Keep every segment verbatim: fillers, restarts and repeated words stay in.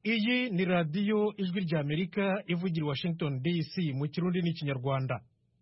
Iyi ni radiyo ijwi rya Amerika ivugira Washington D C mu Kirundi n'Ikinyarwanda.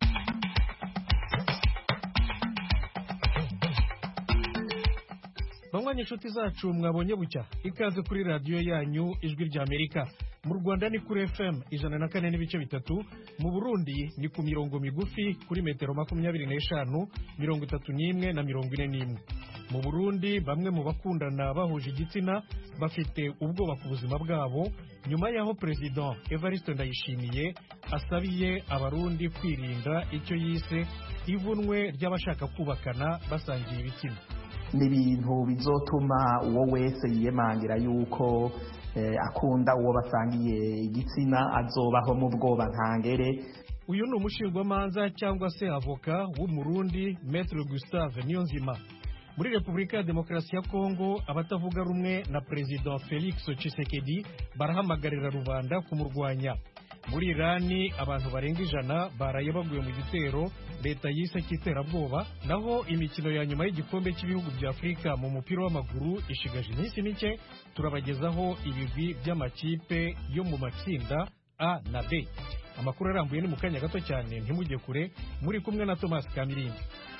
Bamwe inshuti zacu mwabonye bucya ikaze kuri radiyo yanyu ijwi rya Amerika. Mu Rwanda ni kuri F M ijana na kane n'ibice bitatu, mu Burundi ni ku mirongo migufi kuri metero makumyabiri n'eshanu, mirongo itatu n'imwe na mirongo ine n'imwe. Mu Burundi bamwe mu bakundana bahuje igitsina bafite ubwoba ku buzima bwabo nyuma y'aho President Evariste Ndayishimiye asabiye abarundi kwirinda icyo yise ivunwe ry'abashaka kubakana basangiye ibitsina. Ni ibintu bizotuma uwo wese yiyemangira yuko eh, akunda uwo basangiye igitsina azobaho mu bwoba ntangere. Uyu ni umushingwamanza cyangwa se avoka w'umurundi Maître Gustave Niyonzima. Muri Repubulika ya Demokarasi ya Kongo abatavuga rumwe na President Felix Tshisekedi barahamagarira rubanda kumurwanya. Muri Irani abantu barenga ijana baraye baguye mu gitero leta yise cy'iterabwoba. Naho imikino ya nyuma y'igikombe cy'ibihugu bya Afurika mu mupira w'amaguru ishigaje iminsi mike, turabagezaho ibigwi by'amakipe yo mu matsinda A na B. Amakuru arambuye ni mu kanya gato cyane, ntimujye kure, muri kumwe na Thomas Kamirindi.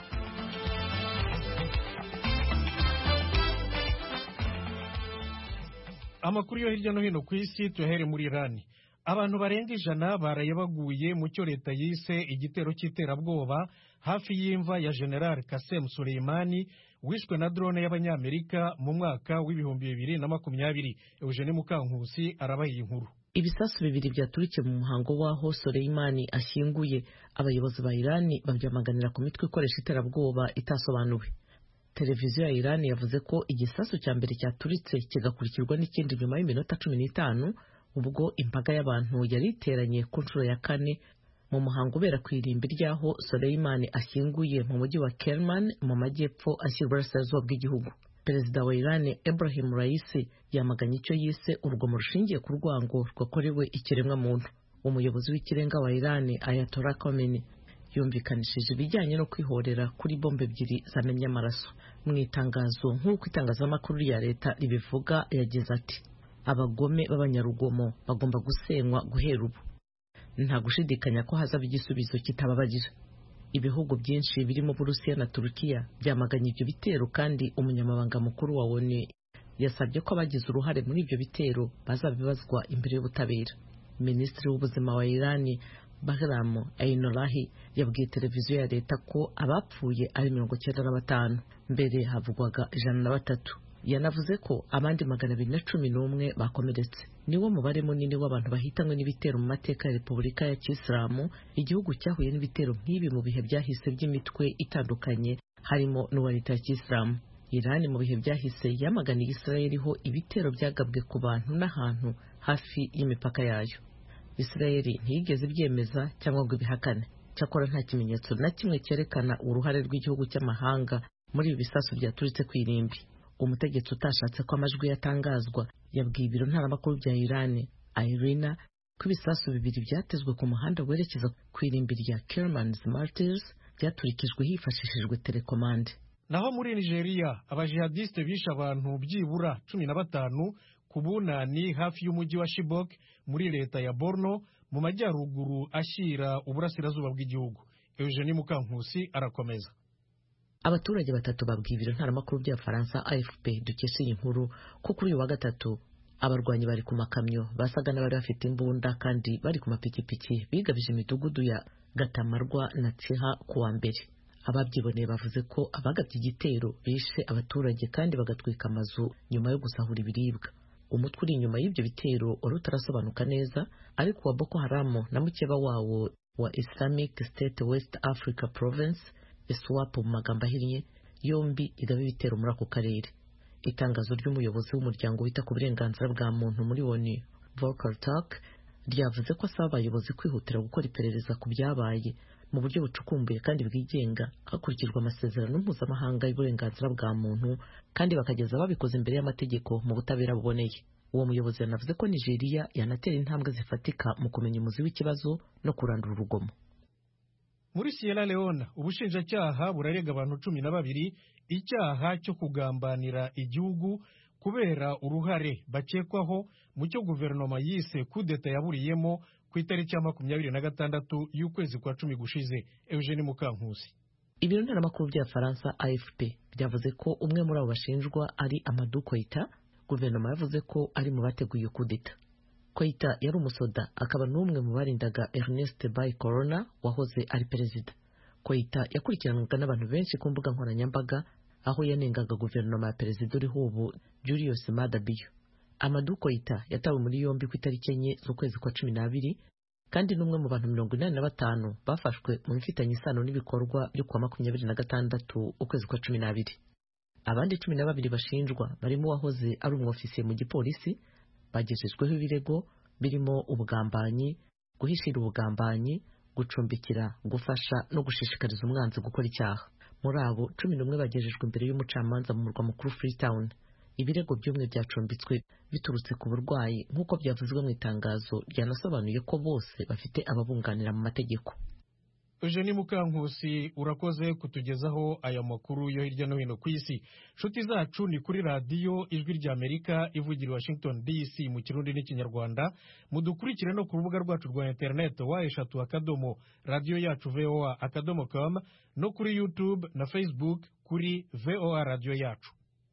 Amakuru yo hirya no hino ku isi tuyahere muri Irani. Abantu barenga ijana baraye baguye mu cyo leta yise igitero cy'iterabwoba hafi y'imva ya General Qasem Soleimani wishwe na drone y'Abanyamerika mu mwaka w'ibihumbi bibiri na makumyabiri. Eugene Mukankusi arabaye inkuru. Ibisasu bibiri byaturikiye mu muhango waho Soleimani ashyinguye. Abayobozi ba Irani babyamaganira ku mitwe ikoresha iterabwoba itasobanuwe. Televiziyo ya Irani yavuze ko igisasu cya mbere cyaturitse kigakurikirwa n'ikindi nyuma y'iminota cumi n'itanu ubwo imbaga y'abantu yari iteranye ku nshuro ya kane mu muhango ubera ku irimbi ryaho Soleimani ashyinguye mu mujyi wa Kerman mu majyepfo ashyira uburasirazuba bw'igihugu. Perezida wa Irani Ebrahim Raisi yamaganye icyo yise urugomo rushingiye ku rwango rwakorewe ikiremwa muntu. Umuyobozi w'ikirenga wa Irani Ayatollah Khomeini yumvikanishije ibijyanye no kwihorera kuri bombe ebyiri zamennye amaraso. Mu itangazo nk'uko itangazamakuru rya leta ribivuga yagize ati: abagome b'abanyarugomo bagomba gusenywa guhera ubu. Nta gushidikanya ko hazaba igisubizo kitababarira. Ibihugu byinshi birimo Burusiya na Turukiya byamaganye ibyo bitero, kandi umunyamabanga mukuru wa O N U yasabye ko abagize uruhare muri ibyo bitero bazabibazwa imbere y'ubutabera. Minisitiri w'ubuzima wa Irani Bahram Einolahi yabwiye televiziyo ya leta ko abapfuye ari mirongo cyenda na batanu, mbere havugwaga ijana na batatu. Yanavuze ko abandi magana abiri na cumi n'umwe bakomeretse. Niwo mubare munini w'abantu bahitanywe n'ibitero mu mateka ya Repubulika ya Kisilamu, igihugu cyahuye n'ibitero nk'ibi mu bihe byahise by'imitwe itandukanye harimo n'uwa leta ya Kisilamu. Irani mu bihe byahise yamaganiye Israeli ho ibitero byagabwe ku bantu n'ahantu hafi y'imipaka yayo. Israeli ntiyigeze ibyemeza cyangwa ngo ibihakane. Cyakora nta kimenyetso na kimwe cyerekana uruhare rw'igihugu cy'amahanga muri ibi bisasu byaturitse ku irimbi. Umutegetsi utashatse ko amajwi yatangazwa yabwiye ibiro ntaramakuru bya Irani Irina ko ibisasu bibiri byatezwe ku muhanda werekeza ku irimbi rya Kerman's Martyrs byaturikijwe hifashishijwe telekomande. Naho muri Nigeria abajihadiste bishe abantu byibura cumi na batanu ku bunani hafi y'umujyi wa Chibok muri leta ya Borno mu majyaruguru ashyira uburasirazuba bw'igihugu. Eugene Mukankusi arakomeza. Abaturage batatu babwiye ibiro ntaramakuru bya Faransa A F P dukesha iyi nkuru ko kuri uyu wa gatatu abarwanyi bari ku makamyo basaga n'abari bafite imbunda kandi bari ku mapikipiki bigabije imidugudu ya Gatamarwa na Tsiha ku wa mbere. Ababyiboneye bavuze ko abagabye igitero bishe abaturage kandi bagatwika amazu nyuma yo gusahura ibiribwa. Umutwe uri inyuma y'ibyo bitero wari utarasobanuka neza, ariko wa Boko Haram na mukeba wawo wa Islamic State West Africa Province ISWAP mu magambo ahinnye yombi igaba ibitero muri ako karere. Itangazo ry'umuyobozi w'umuryango wita ku burenganzira bwa muntu muri O N U Volker Turk ryavuze ko asaba abayobozi kwihutira gukora iperereza ku byabaye mu buryo bucukumbuye kandi bwigenga hakurikijwe amasezerano mpuzamahanga y'uburenganzira bwa muntu, kandi bakageza babikoze imbere y'amategeko mu butabera buboneye. Uwo muyobozi yanavuze ko Nigeria yanatera intambwe zifatika mu kumenya umuzi w'ikibazo no kurandura urugomo. Muri Sierra Leone ubushinjacyaha burarega abantu cumi na babiri icyaha cyo kugambanira igihugu kubera uruhare bakekwaho mu cyo guverinoma yise kudeta yaburiyemo ku itariki ya makumyabiri na gatandatu y'ukwezi kwa cumi gushize. Eugene Mukankusi. Ibiro ntaramakuru bya Faransa A F P byavuze ko umwe muri abo bashinjwa ari Amadou Koita. Guverinoma yavuze ko ari mu bateguye kudeta. Koita yari umusoda akaba n'umwe mu barindaga Ernest Bai Corona wahoze ari perezida. Koita yakurikiranwaga n'abantu benshi ku mbuga nkoranyambaga aho yanengaga guverinoma ya perezida uriho ubu Julius Maada Bio. Amadou Koita yatawe muri yombi ku itariki enye z'ukwezi kwa cumi n'abiri kandi n'umwe mu bantu mirongo inani na batanu bafashwe mu bifitanye isano n'ibikorwa byo kuwa makumyabiri na gatandatu ukwezi kwa cumi n'abiri. Abandi cumi na babiri bashinjwa barimo uwahoze ari umwofisiye mu gipolisi bagejejweho ibirego birimo ubugambanyi, guhishira ubugambanyi, gucumbikira, gufasha no gushishikariza umwanzi gukora icyaha. Muri abo cumi n'umwe bagejejwe imbere y'umucamanza mu murwa mukuru Freetown. Ibirego by'umwe byacumbitswe biturutse ku burwayi nk'uko byavuzwe mu itangazo ryanasobanuye ko bose bafite ababunganira mu mategeko. Eugene Mukankusi, urakoze kutugezaho aya makuru yo hirya no hino ku isi. Nshuti zacu, ni kuri radiyo Ijwi ry'Amerika ivugira i Washington D C mu Kirundi n'Ikinyarwanda. Mudukurikire no ku rubuga rwacu rwa internet wa eshatu akadomo radiyo yacu V O A akadomo com no kuri YouTube na Facebook kuri V O A radiyo yacu.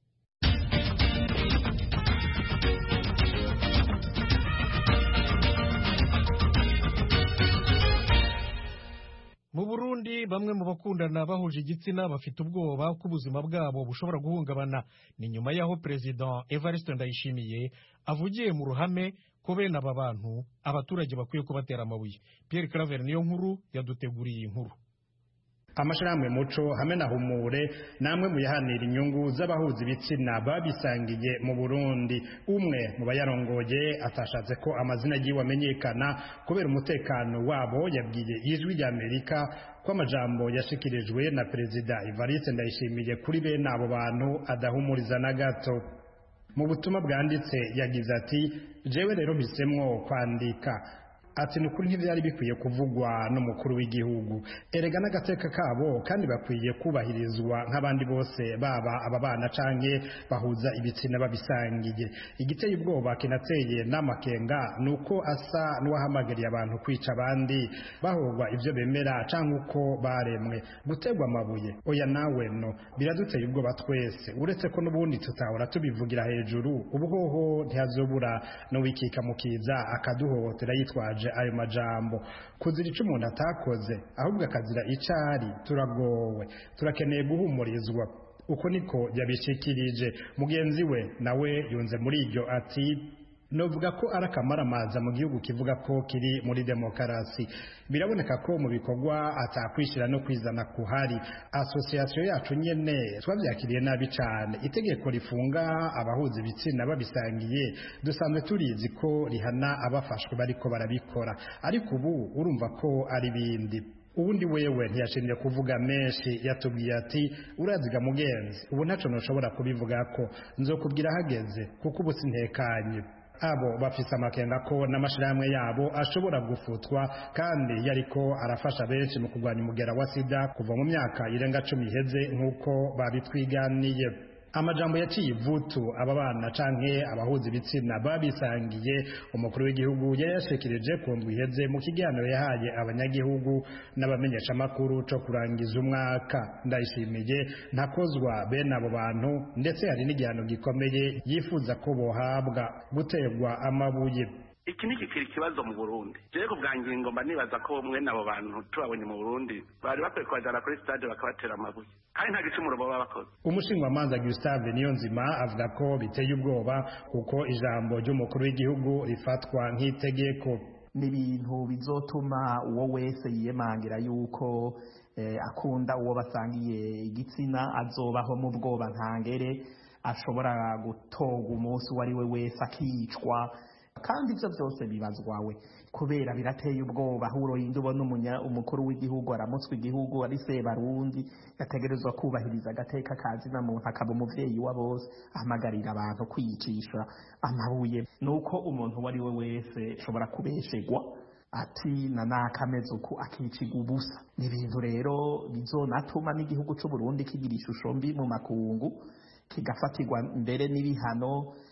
Mu Burundi bamwe mu bakundana bahuje igitsina bafite ubwoba ko ubuzima bwabo bushobora guhungabana. Ni nyuma y'aho President Evariste Ndayishimiye avugiye mu ruhame ko bene aba bantu abaturage bakwiye kubatera amabuye. Pierre Claver niyo nkuru yaduteguriye inkuru. Amashirahamwe muco hamwe na humure namwe muyahanira inyungu z'abahuzi ibitsina babisangiye mu Burundi. Umwe mu bayarongoye atashatse ko amazina yiwe amenyekana kubera umutekano wabo yabwiye Ijwi ry'Amerika ko amajambo yashikirijwe na Perezida Evariste Ndayishimiye kuri bene abo bantu adahumuriza na gato. Mu butumwa bwanditse yagize ati jewe rero mpisemwo kwandika ati nukuri ntivyari bikwiye kuvugwa n'umukuru w'igihugu. Erega n'agateka kabo kandi bakwiye kubahirizwa nk'abandi bose baba ababana canke bahuza ibitsina babisangiye. Igiteye ubwoba kinateye n'amakenga nuko asa n'uwahamagariye abantu kwica abandi bahogwa ivyo bemera canke uko baremwe. Gutegwa amabuye oya nawe no biraduteye ubwoba twese, uretse ko n'ubundi tutahora tubivugira hejuru. Ubuhoho ntihazobura no wikika mukiza akaduhohotera yitwaje ayo majambo. Kuzira ico umuntu atakoze ahubwo akazira icari, turagowe, turakeneye guhumurizwa. Uko niko yabishikirije. Mugenzi we nawe yunze muri iryo ati novuga ko arakamaramaza mu gihugu kivuga ko kiri muri demokarasi. Biraboneka ko mu bikorwa atakwishira no kwizana kuhari. Association yacu nyene twavyakiriye nabi cyane. Itegeko rifunga abahuza ibitsina babisangiye dusanzwe turizi ko rihana abafashwe bariko barabikora, ariko ubu urumva ko ari bindi. Ubundi wewe ntiyashimye kuvuga menshi, yatubwiye ati uraziga mugenzi, ubu ntaco noshobora kubivuga ko nzokubwira hageze kuko ubu sintekanye. Abo bafise amakenga ko n'amashirahamwe yabo ashobora gufutwa kandi yariko arafasha benshi mu kurwanya umugera wa sida kuva mu myaka irenga cumi iheze nk'uko babitwiganiye. Amajambo yaciye ivutu aba bana canke abahuza ibitsina babisangiye umukuru w'igihugu yayashikirije ku ndwi iheze mu kiganiro yahaye abanyagihugu n'abamenyesha makuru co kurangiza umwaka. Ndayishimiye ntakozwa bene abo bantu, ndetse hari n'igihano gikomeye yifuza ko bohabwa, gutegwa amabuye. Iki ni kikiri kibazo mu Burundi. Je ko bwangingo mba nibaza ko mwe nabo bantu tubabonye mu Burundi bari bakwiye kwajana kuri stade bakabatera amabuye kandi nta gicumuro baba bakoze. Umushingamanza Gustave Niyonzima avuga ko biteye ubwoba kuko ijambo ry'umukuru w'igihugu rifatwa nk'itegeko. Ni ibintu bizotuma uwo wese yiyemangira yuko eh, akunda uwo basangiye igitsina azobaho mu bwoba ntangere, ashobora gutoga umunsi wari we wese akicwa, kandi ivyo byose bibazwawe kubera birateye ubwoba. Huro yindi ubona umunya umukuru w'igihugu aramutswe igihugu ari se barundi yategerezwa kubahiriza agateka kazi na muntu akaba umuvyeyi wa bose, ahamagarira abantu kwiyicisha amabuye. Nuko umuntu wari we wese ashobora kubeshegwa ati na nakameze uko akiciga ubusa. Ni ibintu rero bizonatuma n'igihugu c'u Burundi kigira ishusho mbi mu makungu, kigafatirwa mbere n'ibihano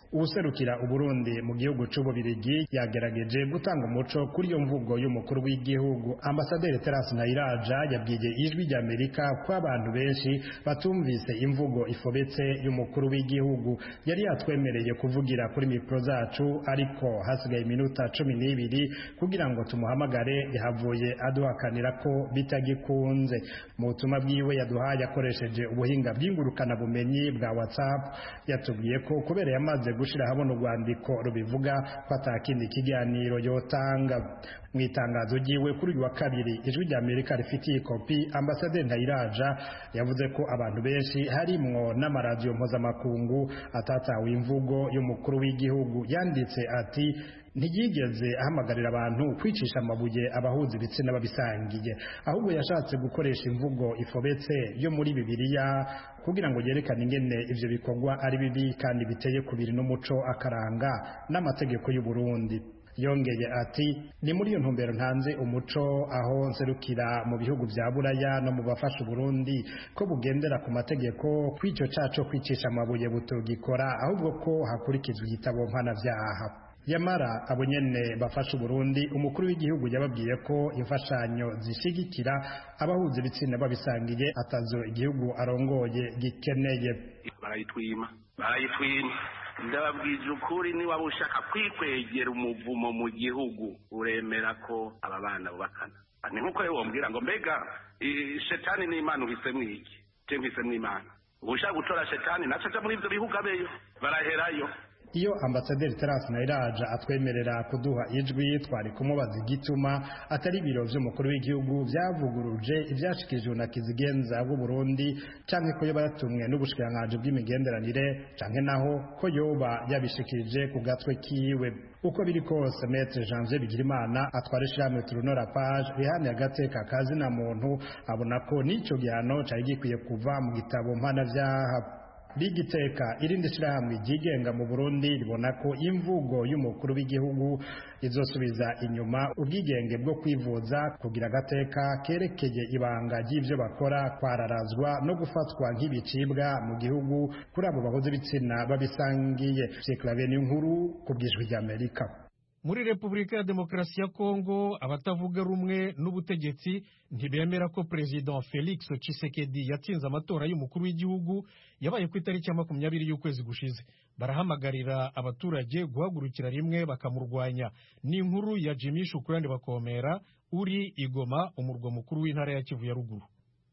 userukira Uburundi mu gihugu c'Ububirigi yagerageje gutanga umuco kuri iyo mvugo y'umukuru w'igihugu. Ambasaderi Terence Ntayiraja yabwiye Ijwi ry'Amerika ko abantu benshi batumvise imvugo ifobetse y'umukuru w'igihugu. Yari yatwemereye kuvugira kuri mikro zacu, ariko hasigaye iminota cumi n'ibiri kugira ngo tumuhamagare, yahavuye aduhakanira ko bitagikunze. Mu butumwa bwiwe yaduhaye akoresheje ubuhinga bw'ingurukana bumenyi bwa WhatsApp, yatubwiye ko kubera yamaze gushira habona urwandiko rubivuga ko atakindi kiganiro yotanga. Mu itangazo ryiwe kuri uyu wa kabiri Ijwi ry'Amerika rifitiye kopi, Ambasaderi Ntayiraja yavuze ko abantu benshi harimwo n'amaradiyo mpuzamakungu atatawe imvugo y'umukuru w'igihugu. Yanditse ati ntiyigeze ahamagarira abantu kwicisha amabuye abahuza ibitsina babisangiye, ahubwo yashatse gukoresha imvugo ifobetse yo muri Bibiliya kugira ngo yerekane ingene ivyo bikorwa ari bibi kandi biteye kubiri n'umuco akaranga n'amategeko y'u Burundi. Yongeye ati ni muri iyo ntumbero ntanze umuco aho nserukira mu bihugu vya Buraya no mu bafasha Burundi ko bugendera ku mategeko kw'ico caco kwicisha amabuye butogikora, ahubwo ko hakurikizwa igitabo mpanavyaha. Yamara abo nyene bafasha Burundi, umukuru w'igihugu yababwiye ko imfashanyo zishigikira abahuza ibitsina babisangiye atazo igihugu arongoye gikeneye. Barayitwima barayitwima ndababwije ukuri, niba ushaka kwikwegera umuvumo mu gihugu uremera ko aba bana bubakana. Ni nkuko rero wombwira ngo mbega shetani n'Imana uhisemo iki? Je mpisemo Imana. Ushaka gutora shetani naco muri ivyo bihugu abeyo baraherayo. Iyo Ambasaderi Terence Ntayiraja atwemerera kuduha ijwi, twari kumubaza igituma atari ibiro vy'umukuru w'igihugu vyavuguruje ivyashikijwe na Kizigenza w'u Burundi, canke ko yoba yatumwe n'ubushikiranganji bw'imigenderanire, canke naho ko yoba yabishikirije ku gatwe kiwe. Uko biri kose, Maître Janvier Bigirimana atwara ishirahamwe Turunora Page rihaniye agateka kazina muntu abona ko n'ico gihano cari gikwiye kuva mu gitabo mpanavyaha. Bigiteka irindi shirahamwe ryigenga mu Burundi ribona ko imvugo y'umukuru w'igihugu izosubiza inyuma ubwigenge bwo kwivuza, kugira agateka kerekeye ibanga ry'ivyo bakora kwararazwa no gufatwa nk'ibicibwa mu gihugu kuri abo bahuza ibitsina babisangiye. Cyeklaveni nkuru ku bw'Ijwi ry'Amerika. Muri Repubulika ya Demokarasi ya Kongo, abatavuga rumwe n'ubutegetsi ntibemera ko President Felix Tshisekedi yatsinze amatora y'umukuru w'igihugu yabaye ku itariki ya makumyabiri y'ukwezi gushize. Barahamagarira abaturage guhagurukira rimwe bakamurwanya. Ni inkuru ya Jimmy Shukrani Bakomera uri Igoma, umurwa mukuru w'intara ya Kivu ya ruguru.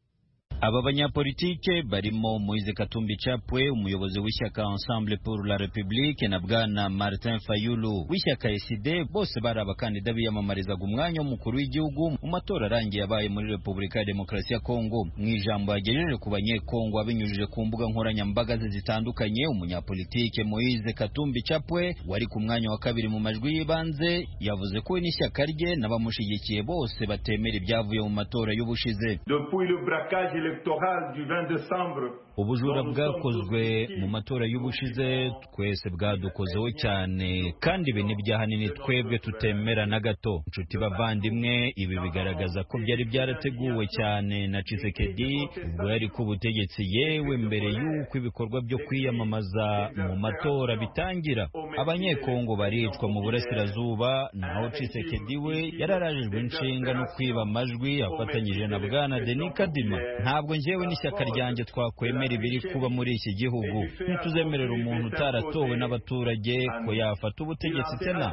Aba banyapolitike barimo Moise Katumbi Chapwe, umuyobozi w'ishyaka Ensemble pour la République, na bwana Martin Fayulu w'ishyaka S D, bose bari abakandida biyamamarizaga umwanya w'umukuru w'igihugu mu matora arangiye yabaye muri Repubulika ya Demokarasi ya Kongo. Mu ijambo yagejeje ku banyekongo abinyujije ku mbuga nkoranyambaga zitandukanye, umunyapolitike Moise Katumbi Chapwe wari ku mwanya wa kabiri mu majwi y'ibanze yavuze ko n'ishyaka rye n'abamushigikiye bose batemera ibyavuye mu matora y'ubushize. Depuis le braquage électoral du vingt décembre, ubujura bwakozwe mu matora y'ubushize twese bwadukozeho cyane, kandi ibi n'ibyaha nini twebwe tutemera na gato. Inshuti bavandimwe, ibi bigaragaza ko byari byarateguwe cyane na Tshisekedi ubwo yari ku butegetsi, yewe mbere y'uko ibikorwa byo kwiyamamaza mu matora bitangira. Abanyekongo baricwa mu burasirazuba, naho Tshisekedi we yararajijwe inshinga no kwiba amajwi afatanyije na bwana Denis Kadima. Ntabwo njyewe n'ishyaka ryanjye twakwemera ibiri kuba muri iki gihugu. Ntituzemerera umuntu utaratowe n'abaturage ko yafata ubutegetsi tena.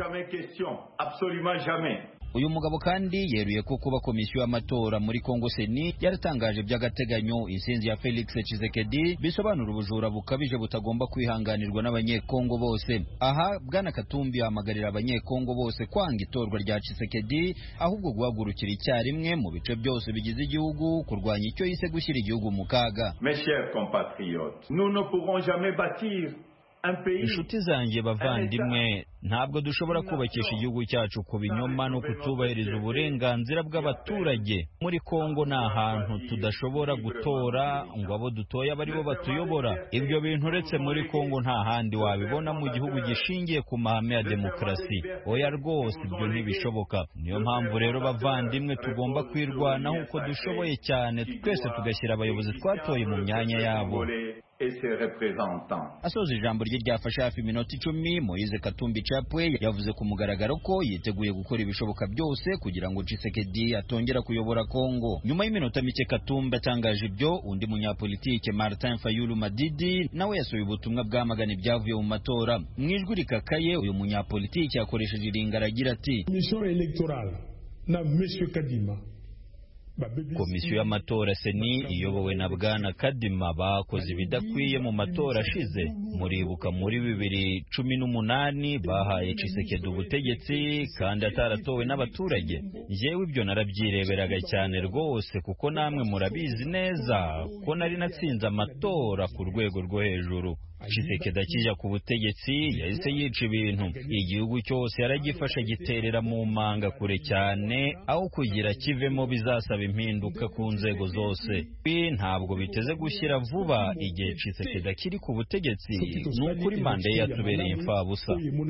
Uyu mugabo kandi yeruye ko kuba komisiyo y'amatora muri Kongo Seni yaratangaje by'agateganyo intsinzi ya Felix Tshisekedi bisobanura ubujura bukabije butagomba kwihanganirwa n'abanyekongo bose. Aha bwana Katumbi ahamagarira abanyekongo bose kwanga itorwa rya Tshisekedi, ahubwo guhagurukira icyarimwe mu bice byose bigize igihugu kurwanya icyo yise gushyira igihugu mu kaga. Mes chers compatriotes, nous ne pourrons jamais bâtir inshuti zanjye bavandimwe, ntabwo dushobora kubakisha igihugu cyacu ku binyoma no kutubahiriza uburenganzira bw'abaturage. Muri Kongo ni ahantu tudashobora gutora ngo abo dutoye aba aribo batuyobora. Ibyo bintu uretse muri Kongo nta handi wabibona mu gihugu gishingiye ku mahame ya demokarasi. Oya rwose, ibyo ntibishoboka. Niyo mpamvu rero bavandimwe tugomba kwirwanaho uko dushoboye cyane, twese tugashyira abayobozi twatoye mu myanya yabo. et ses représentants. Asoza ijambo rye ryafashe hafi iminota icumi, Moise Katumbi Chapwe yavuze ku mugaragaro ko yiteguye gukora ibishoboka byose kugira ngo Tshisekedi atongera kuyobora Kongo. Nyuma y'iminota mike Katumbi atangaje ibyo, undi munyapolitike Martin Fayulu Madidi nawe yasohoye ubutumwa bwamagana ibyavuye mu matora. Mu ijwi rikakaye uyu munyapolitike yakoresheje iringara agira ati: Mission électorale na Monsieur Kadima. Komisiyo y'amatora Seni iyobowe na Bwana Kadima bakoze ibidakwiye mu matora ashize. Muribuka muri bibiri cumi n'umunani bahaye Tshisekedi ubutegetsi kandi ataratowe n'abaturage. Jewe ibyo narabyireberaga cyane rwose kuko namwe murabizi neza ko nari natsinze amatora ku rwego rwo hejuru. Tshisekedi akijya ku butegetsi yahise yica ibintu, igihugu cyose yaragifasha giterera mu manga kure cyane, aho kugira kivemo bizasaba impinduka ku nzego zose. Ibi ntabwo biteze gushyira vuba igihe Tshisekedi akiri ku butegetsi, n'ukuri manda ye yatubereye imfabusa.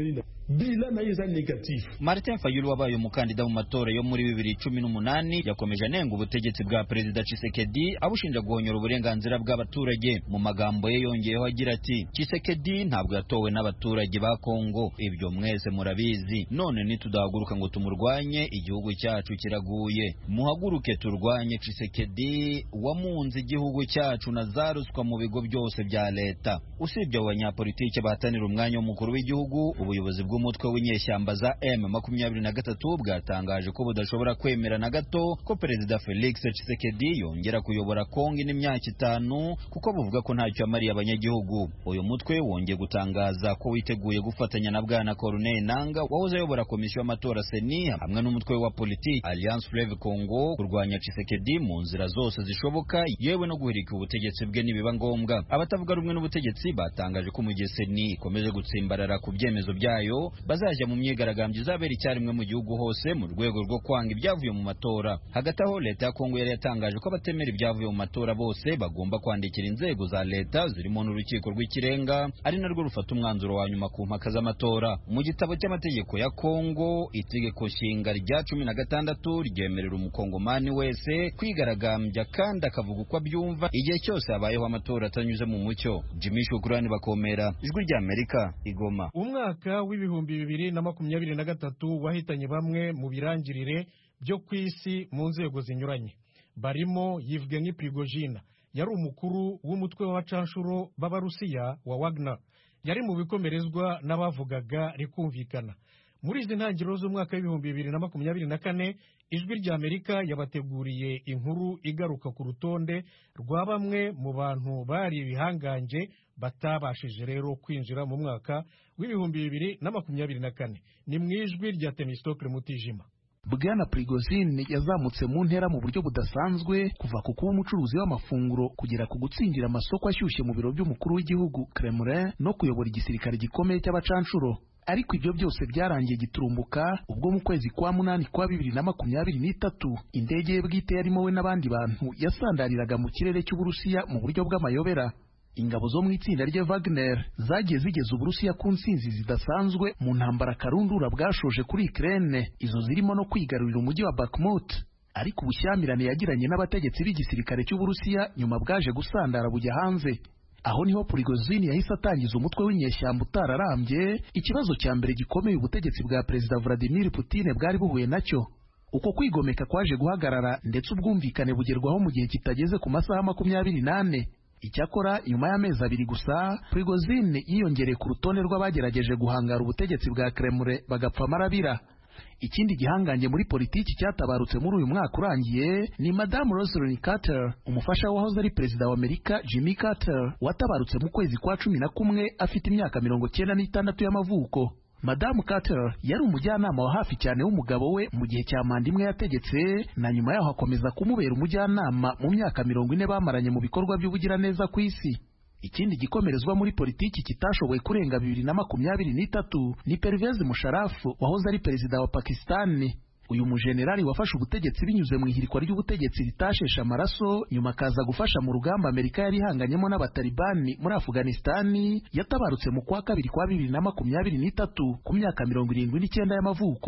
Martin Fayulu wabaye umukandida mu matora yo muri bibiri cumi n'umunani yakomeje anenga ubutegetsi bwa Perezida Tshisekedi abushinja guhonyora uburenganzira bw'abaturage. Mu magambo ye yongeyeho agira ati: Tshisekedi ntabwo yatowe n'abaturage ba Kongo, ibyo mwese murabizi. None nitudahaguruka ngo tumurwanye igihugu cyacu kiraguye. Muhaguruke turwanye Tshisekedi wamunze igihugu cyacu na zaruswa mu bigo byose bya leta. Usibye abanyapolitike bahatanira umwanya w'umukuru w'igihugu, ubuyobozi bw'umutwe w'inyeshyamba za M makumyabiri na gatatu bwatangaje ko budashobora kwemera na gato ko Perezida Felix Tshisekedi yongera kuyobora Kongo n'imyaka itanu kuko buvuga ko ntacyo amariye abanyagihugu. Uyu mutwe wongeye gutangaza ko witeguye gufatanya na Bwana Corneille Nangaa wahoze ayobora komisiyo y'amatora Seni hamwe n'umutwe wa politiki Alliance Fleuve Congo kurwanya Tshisekedi mu nzira zose zishoboka, yewe no guhirika ubutegetsi bwe nibiba ngombwa. Abatavuga rumwe n'ubutegetsi batangaje ko mu gihe Seni ikomeje gutsimbarara ku byemezo byayo bazajya mu myigaragambyo izabera icyarimwe mu gihugu hose mu rwego rwo kwanga ibyavuye mu matora. Hagati aho leta ya Kongo yari yatangaje ko abatemera ibyavuye mu matora bose bagomba kwandikira inzego za leta zirimo n'urukiko rw'ikirenga, ari narwo rufata umwanzuro wa nyuma ku mpaka z'amatora. Mu gitabo cy'amategeko ya Kongo, itegeko nshinga rya cumi na gatandatu ryemerera umukongomani wese kwigaragambya kandi akavuga uko abyumva igihe cyose habayeho amatora atanyuze mu mucyo. Jimmy Shukrani Bakomera, Ijwi rya Amerika, Igoma. Umwaka w'ibihumbi bibiri na makumyabiri na gatatu wahitanye bamwe mu birangirire byo ku isi mu nzego zinyuranye, barimo Yevgeny Prigozhin, yari umukuru w'umutwe w'abacanshuro b'Abarusiya wa Wagner. Yari mu bikomerezwa n'abavugaga rikumvikana. Muri izi ntangiriro z'umwaka w'ibihumbi bibiri na makumyabiri na kane, Ijwi rya Amerika yabateguriye inkuru igaruka ku rutonde rwa bamwe mu bantu bari ibihanganje batabashije rero kwinjira mu mwaka w'ibihumbi bibiri na makumyabiri na kane. Ni mu ijwi rya Temistokle Mutijima. Bwana Prigozhin yazamutse mu ntera mu buryo budasanzwe kuva ku kuba umucuruzi w'amafunguro kugera ku gutsindira amasoko ashyushye mu biro by'umukuru w'igihugu Kremlin no kuyobora igisirikare gikomeye cy'abacanshuro. Ariko ibyo byose byarangiye giturumbuka ubwo mu kwezi kwa munani kwa bibiri na makumyabiri n'itatu indege ye bwite yarimo we n'abandi bantu yasandariraga mu kirere cy'Uburusiya mu buryo bw'amayobera. Ingabo zo mu itsinda rye Wagner zagiye zigeza Uburusiya ku nsinzi zidasanzwe mu ntambara karundura bwashoje kuri Ukraine, izo zirimo no kwigarurira umujyi wa Bakhmut. Ariko ubushyamirane yagiranye n'abategetsi b'igisirikare cy'Uburusiya nyuma bwaje gusandara bujya hanze. Aho niho Prigozhin yahise atangiza umutwe w'inyeshyamba utararambye, ikibazo cya mbere gikomeye ubutegetsi bwa Perezida Vladimir Putin bwari buhuye nacyo. Uko kwigomeka kwaje guhagarara ndetse ubwumvikane bugerwaho mu gihe kitageze ku masaha makumyabiri n'ane. Icyakora nyuma y'amezi abiri gusa Prigozhin yiyongereye ku rutonde rw'abagerageje guhangara ubutegetsi bwa Kremlin bagapfa marabira. Ikindi gihangange muri politiki cyatabarutse muri uyu mwaka urangiye ni Madame Rosalynn Carter, umufasha wahoze ari perezida wa Amerika Jimmy Carter, watabarutse mu kwezi kwa cumi na kumwe afite imyaka mirongo cyenda n'itandatu y'amavuko. Madame Carter yari umujyanama wa hafi cyane w'umugabo we mu gihe cya manda imwe yategetse, na nyuma yaho akomeza kumubera umujyanama mu myaka mirongo ine bamaranye mu bikorwa by'ubugiraneza ku isi. Ikindi gikomerezwa muri politiki kitashoboye kurenga bibiri na makumyabiri n'itatu ni Pervez Musharraf wahoze ari perezida wa Pakistan. Uyu mujenerali wafashe ubutegetsi binyuze mu ihirikwa ry'ubutegetsi ritashesha amaraso, nyuma akaza gufasha mu rugamba Amerika yari ihanganyemo n'abatalibani muri Afghanistan, yatabarutse mu kwa kabiri kwa bibiri na makumyabiri n'itatu ku myaka mirongo irindwi n'icyenda y'amavuko.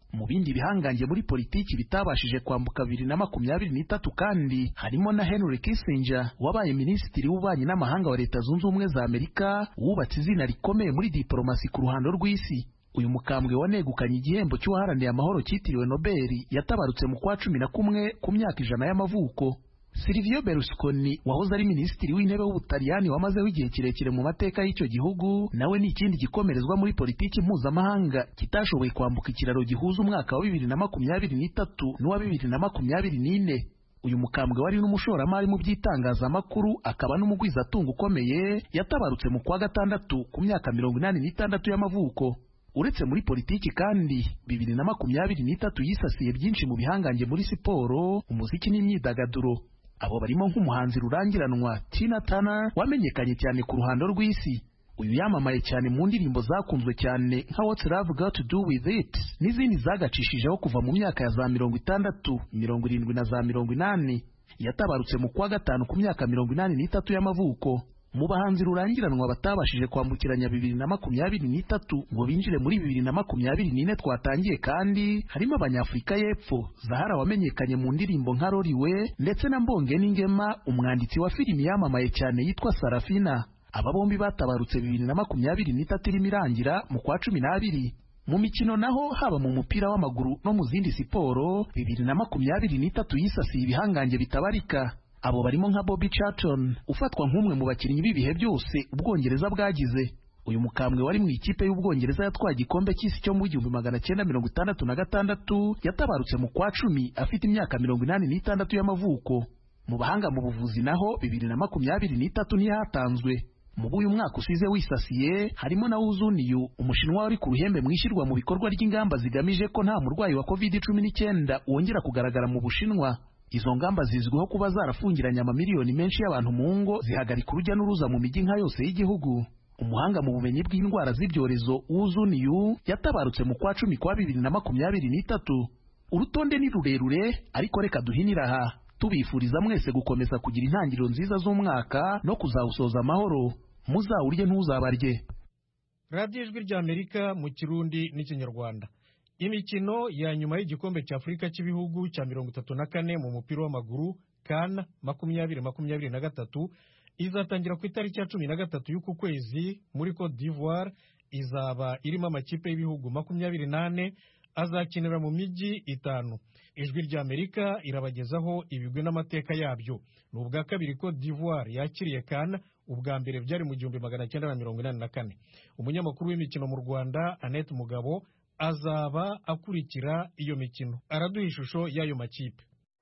Mu bindi bihangange muri politiki bitabashije kwambuka bibiri na makumyabiri n'itatu kandi harimo na Henry Kissinger wabaye minisitiri w'ububanyi n'amahanga wa Leta Zunze Ubumwe za Amerika, wubatse izina rikomeye muri diplomasi ku ruhando rw'isi. Uyu mukambwe wanegukanye igihembo cy'uwaharaniye amahoro cyitiriwe Nobel yatabarutse mu kwa cumi na kumwe ku myaka ijana y'amavuko. Silvio Berlusconi wahoze ari minisitiri w'intebe w'Ubutaliyani wamazeho igihe kirekire mu mateka y'icyo gihugu, nawe ni ikindi gikomerezwa muri politiki mpuzamahanga kitashoboye kwambuka ikiraro gihuza umwaka wa bibiri na makumyabiri n'itatu n'uwa bibiri na makumyabiri n'ine. Uyu mukambwe wari n'umushoramari mu by'itangazamakuru akaba n'umugwizatunga ukomeye yatabarutse mu kwa gatandatu ku myaka mirongo inani n'itandatu y'amavuko. Uretse muri politiki kandi bibiri na makumyabiri n'itatu yisasiye byinshi mu bihangange muri siporo, umuziki n'imyidagaduro. Abo barimo nk'umuhanzi rurangiranwa Tina Turner wamenyekanye cyane ku ruhando rw'isi. Uyu yamamaye cyane mu ndirimbo zakunzwe cyane nka What's Love Got to Do With It n'izindi zagacishijeho kuva mu myaka ya za mirongo itandatu, mirongo irindwi na za mirongo inani. Yatabarutse mu kwa gatanu ku myaka mirongo inani n'itatu y'amavuko. Mu bahanzi rurangiranwa batabashije kwambukiranya bibiri na makumyabiri n'itatu ngo binjire muri bibiri na makumyabiri n'ine twatangiye kandi harimo Abanyafurika y'Epfo, Zahara wamenyekanye mu ndirimbo nka Roriwe ndetse na Mbongeni Ngema, umwanditsi wa filimi yamamaye cyane yitwa Sarafina. Aba bombi batabarutse bibiri na makumyabiri n'itatu irimo irangira mu kwa cumi n'abiri. Mu mikino naho haba mu mupira w'amaguru no mu zindi siporo bibiri na makumyabiri n'itatu yisasiye ibihangange bitabarika. Abo barimo nka Bobby Charlton ufatwa nk'umwe mu bakinnyi b'ibihe byose Ubwongereza bwagize. Uyu mukambwe wari mu ikipe y'Ubwongereza yatwaye igikombe cy'isi cyo mu gihumbi magana cyenda mirongo itandatu na gatandatu yatabarutse mu kwa cumi afite imyaka mirongo inani n'itandatu y'amavuko. Mu bahanga mu buvuzi naho bibiri na makumyabiri n'itatu ntihatanzwe. Mu buyu mwaka usize wisasiye harimo na Wu Zuniyu, umushinwa wari ku ruhembe mu ishyirwa mu bikorwa ry'ingamba zigamije ko nta murwayi wa covid cumi n'icyenda wongera kugaragara mu Bushinwa. Izo ngamba zizwiho kuba zarafungiranye amamiliyoni menshi y'abantu mu ngo, zihagarika urujya n'uruza mu mijyi nka yose y'igihugu. Umuhanga mu bumenyi bw'indwara z'ibyorezo Wu Zuniyu yatabarutse mu kwa cumi kwa bibiri na makumyabiri n'itatu. Urutonde ni rurerure ariko reka duhinira aha, tubifuriza mwese gukomeza kugira intangiriro nziza z'umwaka no kuzawusoza amahoro. Muzawurye ntuzabarye. Radio Ijwi ry'Amerika mu Kirundi n'Ikinyarwanda. Imikino ya nyuma y'igikombe cya Afurika cy'ibihugu cya mirongo itatu na kane mu mupira w'amaguru CAN makumyabiri makumyabiri na gatatu izatangira ku itariki ya cumi na gatatu y'uku kwezi muri Cote d'Ivoire. Izaba irimo amakipe y'ibihugu makumyabiri n'ane azakinira mu mijyi itanu. Ijwi ry'Amerika irabagezaho ibigwi n'amateka yabyo. Ni ubwa kabiri Cote d'Ivoire yakiriye CAN, ubwa mbere byari mu gihumbi magana cyenda na mirongo inani na kane. Umunyamakuru w'imikino mu Rwanda Annette Mugabo azaba akurikira iyo mikino, araduha ishusho y'ayo makipe.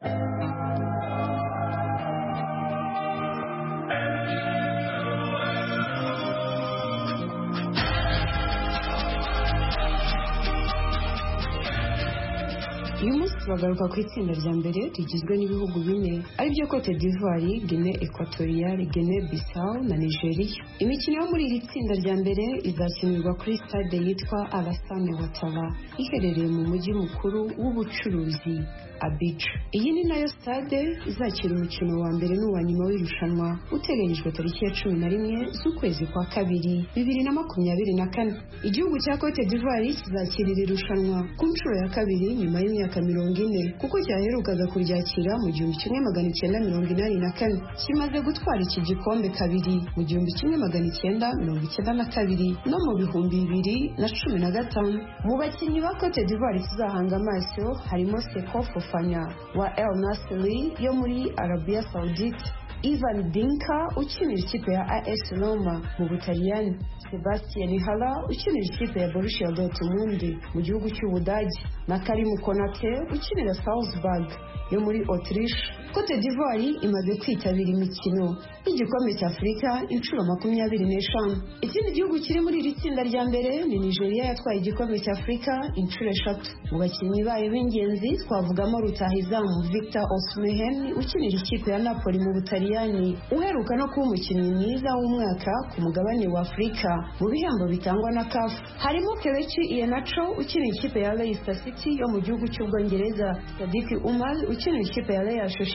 Uyu munsi bagaruka ku itsinda rya mbere rigizwe n'ibihugu bine aribyo Cote d'Ivoire, Guinée Equatoriale, Guinée Bissau na Nigeria. Imikino yo muri iri tsinda rya mbere izakinirwa kuri stade yitwa Alassane Ouattara iherereye mu mujyi mukuru w'ubucuruzi Abidjan. Iyi ni nayo stade izakira umukino wa mbere n'uwa nyuma w'irushanwa uteganyijwe tariki ya cumi na rimwe z'ukwezi kwa kabiri bibiri na makumyabiri na kane. Igihugu cya Cote d'Ivoire kizakira iri rushanwa ku nshuro ya kabiri nyuma y'imyaka mirongo ine kuko cyaherukaga kuryakira mu gihumbi kimwe magana icyenda mirongo inani na kane. Kimaze gutwara iki gikombe kabiri mu gihumbi kimwe magana icyenda mirongo icyenda na kabiri no mu bihumbi bibiri na cumi na gatanu. Mu bakinnyi ba Cote d'Ivoire tuzahanga amaso harimo Seko Fofana wa El Nassr yo muri Arabia Saudite, Ivan Dinka ukinira ikipe ya A S Roma mu Butaliyani, Sebastian Haller ukinira ikipe ya Borussia Dortmund mu gihugu cy'Ubudage na Karim Konate ukinira Salzburg yo muri Autriche. Cote d'Ivoire imaze kwitabira imikino y'igikombe cya Afurika inshuro makumyabiri n'eshanu. Ikindi gihugu kiri muri iri tsinda rya mbere ni Nigeria yatwaye igikombe cya Afurika inshuro eshatu. Mu bakinnyi bayo b'ingenzi twavugamo rutahizamu Victor Osimhen ukinira ikipe ya Napoli mu Butaliyani, uheruka no kuba umukinnyi mwiza w'umwaka ku mugabane wa Afurika mu bihembo bitangwa na C A F. Harimo Kelechi Iheanacho ukinira ikipe ya Leicester City yo mu gihugu cy'Ubwongereza, Sadiq Umar ukinira ikipe ya Real Sociedad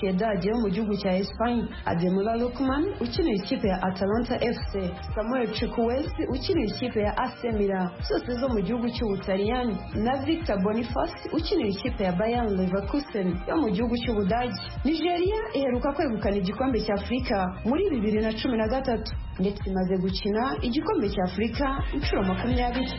Sociedad yo mu gihugu cya Espagne, Ademola Lookman ukinira ikipe ya Atalanta F C, Samuel Chukwueze ukinira ikipe ya A C Milan zose zo mu gihugu cy'Ubutaliyani, na Victor Boniface ukinira ikipe ya Bayern Leverkusen yo mu gihugu cy'Ubudage. Nigeria iheruka kwegukana igikombe cya Afurika muri bibiri na cumi na gatatu ndetse imaze gukina igikombe cya Afurika inshuro makumyabiri.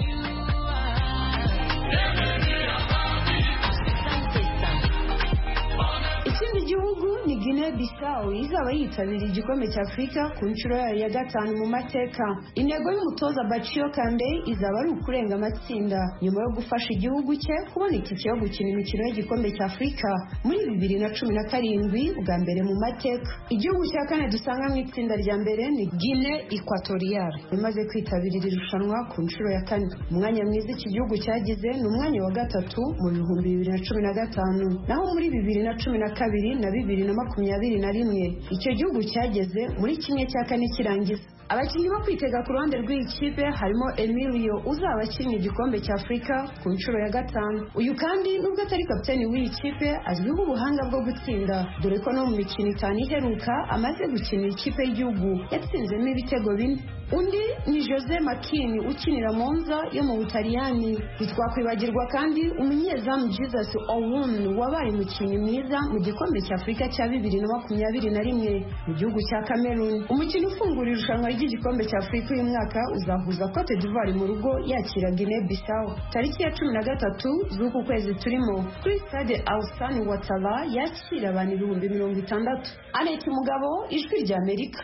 Ikindi gihugu ni Guinea Bissau izaba yitabiriye igikombe cya Afurika ku nshuro yayo ya gatanu mu mateka. Intego y'umutoza Bachio Kande izaba ari ukurenga amatsinda nyuma yo gufasha igihugu cye kubona itike yo gukina imikino y'igikombe cya Afurika muri bibiri na cumi na karindwi bwa mbere mu mateka. Igihugu cya kane dusanga mu itsinda rya mbere ni Guinea Equatorial imaze kwitabira iri rushanwa ku nshuro ya kane. Umwanya mwiza iki gihugu cyagize ni umwanya wa gatatu mu bihumbi bibiri na cumi na gatanu, naho muri bibiri na cumi na kabiri na bibiri na makumyabiri na rimwe icyo gihugu cyageze muri kimwe cya kane kirangiza. Abakinnyi bo kwitega ku ruhande rw'iyi kipe harimo Emilio uzaba akinnye igikombe cya Afurika ku nshuro ya gatanu. Uyu kandi nubwo atari kapiteni w'iyi kipe azwiho ubuhanga bwo gutsinda, dore ko no mu mikino itanu iheruka amaze gukinira ikipe y'igihugu yatsinzemo ibitego bine. Undi ni Jose Makini ukinira Monza yo mu Butaliyani. Ntitwakwibagirwa kandi umunyezamu Jesus Owoon wabaye umukinnyi mwiza mu gikombe cya Afurika cya bibiri na makumyabiri na rimwe mu gihugu cya Cameroon. Umukino ufungura irushanwa ry'igikombe cya Afurika uyu mwaka uzahuza Cote d'Ivoire mu rugo yakira Guinea Bissau tariki ya cumi na gatatu z'uku kwezi turimo kuri stade Alassane Ouattara yakira abantu ibihumbi mirongo itandatu. Annette Mugabo, Ijwi rya Amerika.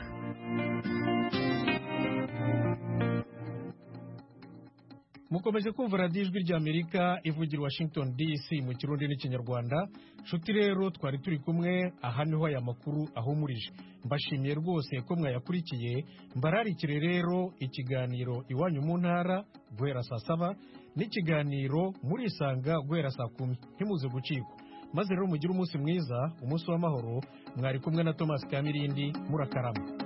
mukomeje kumva radiyo ijwi ry'Amerika ivugira Washington D C mu kirundi n'ikinyarwanda. Nshuti rero twari turi kumwe, aha niho aya makuru ahumurije. Mbashimiye rwose ko mwayakurikiye. Mbararikire rero ikiganiro iwanyu mu ntara guhera saa saba n'ikiganiro murisanga guhera saa kumi. Ntimuze gucikwa. Maze rero mugire umunsi mwiza, umunsi w'amahoro. Mwari kumwe na Thomas Kamirindi, murakarama.